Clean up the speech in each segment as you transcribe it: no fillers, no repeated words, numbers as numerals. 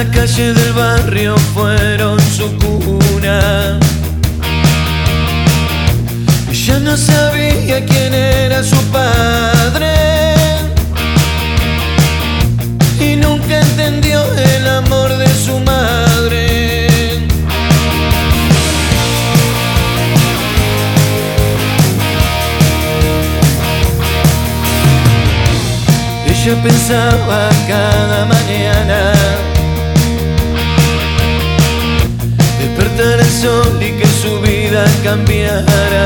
Las calles del barrio fueron su cuna. Ella no sabía quién era su padre y nunca entendió el amor de su madre. Ella pensaba cada mañana despertar el sol y que su vida cambiara.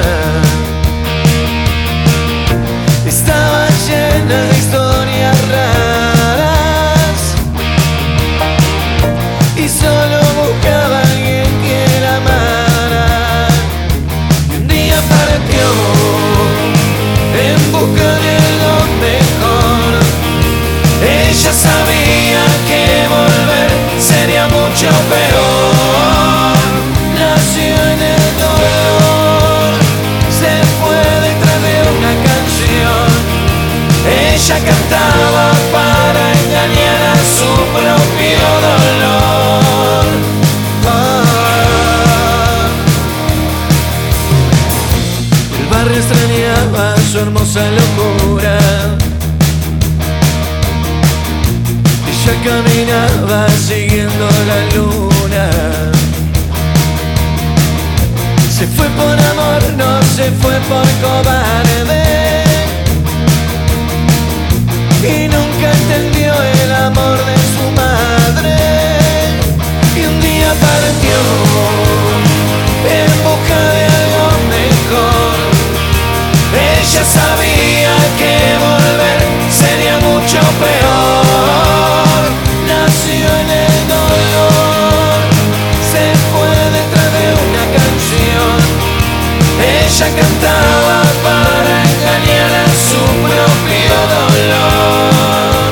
Estaba llena de historias raras y solo buscaba a alguien que la amara. Y un día partió en busca de lo mejor. Ella sabía que volver sería mucho peor. Nació en el dolor, se fue detrás de una canción. Ella cantaba para engañar a su propio dolor. El barrio extrañaba su hermosa locura. Ella caminaba siguiendo la luna. Se fue por amor, no se fue por cobarde. Y nunca entendió el amor de su madre. Y un día partió en busca de algo mejor. Ella sabía que volver sería mucho peor. Nació en el dolor, se fue detrás de una canción. Ella cantaba para engañar a su propio dolor.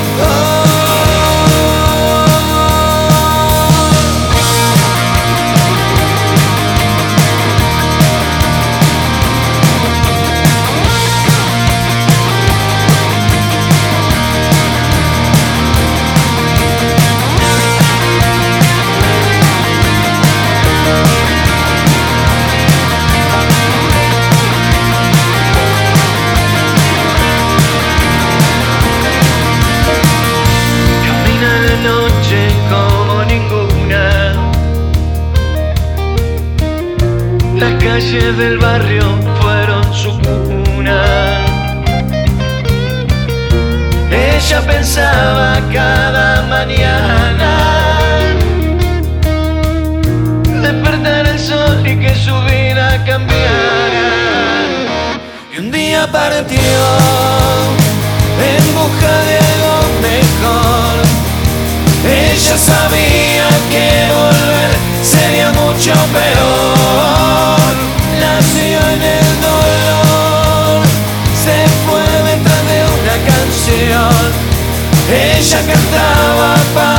Las calles del barrio fueron su cuna. Ella pensaba cada mañana despertar el sol y que su vida cambiara. Y un día partió en busca de algo mejor. Ella sabía que volver sería mucho peor. Nació en el dolor, se fue detrás de una canción. Ella cantaba para